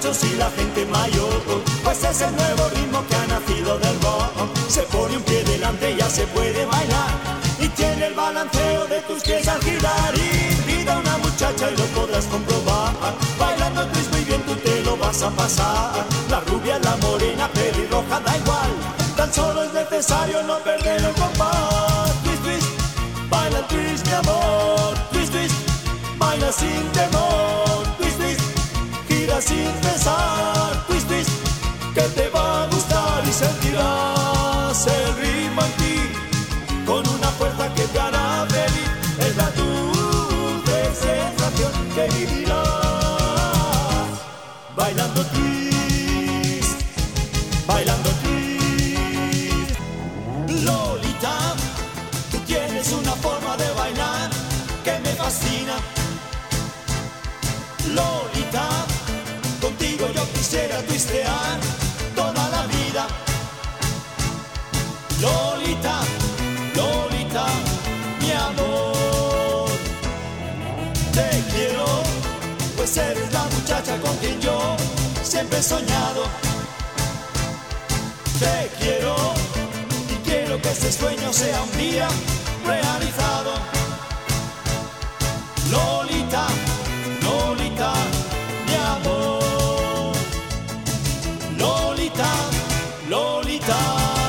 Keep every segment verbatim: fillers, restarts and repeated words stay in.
borrachos y la gente mayor, pues es el nuevo ritmo que ha nacido del rock. Se pone un pie delante y ya se puede bailar, y tiene el balanceo de tus pies al girar. Invita a una muchacha y lo podrás comprobar, bailando twist muy bien tú te lo vas a pasar. La rubia, la morena, pelirroja, da igual, tan solo es necesario no perder el compás. Twist, twist, baila twist mi amor, twist, twist, baila sin temor, twist, twist, gira sin pensar, twist, twist, que te va a gustar y sentirás el ritmo en ti, con una fuerza que te hará feliz. Es la dulce sensación que vivirás bailando twist, bailando twist. Lolita, tú tienes una forma de bailar que me fascina. Lolita, contigo yo quisiera twistear toda la vida. Lolita, Lolita, mi amor, te quiero, pues eres la muchacha con quien yo siempre he soñado. Te quiero y quiero que ese sueño sea un día realizado. Lolita, Lolita, mi amor, Lolita, Lolita.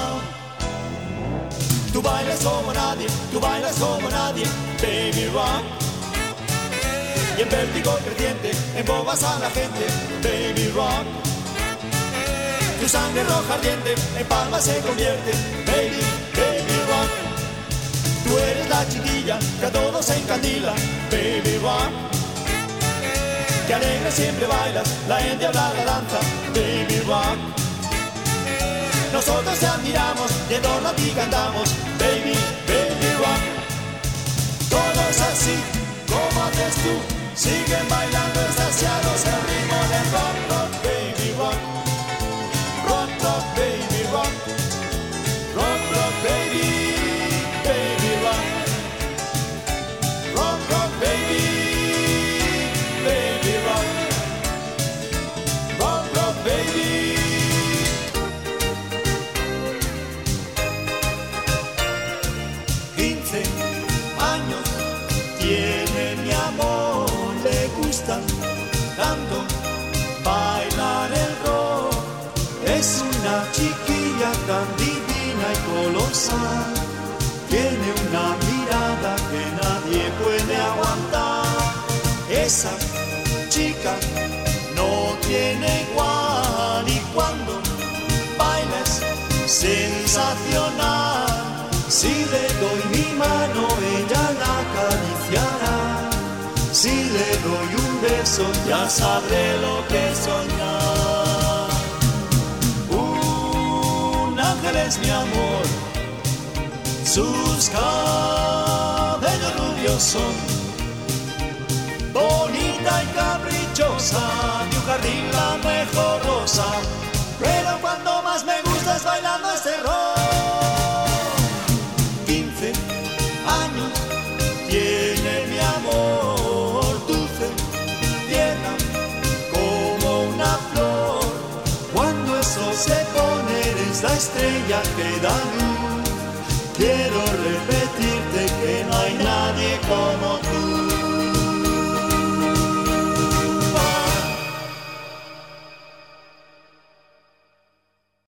Tú bailas como nadie, tú bailas como nadie, baby rock. Y en vértigo creciente embobas a la gente, baby rock. Tu sangre roja ardiente en palmas se convierte, baby, baby rock. Tú eres la chiquilla que a todos se encandila, baby rock. Que alegre siempre bailas, la endiabla la danza, baby rock. Nosotros te admiramos y en torno a ti cantamos, baby, baby rock. Todos así como haces tú, siguen bailando extasiados el ritmo del rock, rock, baby rock. Rock, rock, baby rock. Rock, rock, baby, baby rock. Rock, rock, baby, baby rock. Rock, rock, baby. quince años tiene mi amor, le gusta tanto bailar el rock. Es una chiquilla tan divina y colosal, tiene una mirada que nadie puede aguantar. Esa chica no tiene igual y cuando baila es sensacional. Si le doy mi mano ella la acariciará, si le doy un beso ya sabré lo que es soñar. Un ángel es mi amor, sus cabellos rubios son, bonita y caprichosa, de un jardín la mejor rosa, pero cuando más me gusta es bailando este rock. quince años tiene mi amor, dulce, tierna como una flor. Cuando eso se pone eres la estrella que da luz. Quiero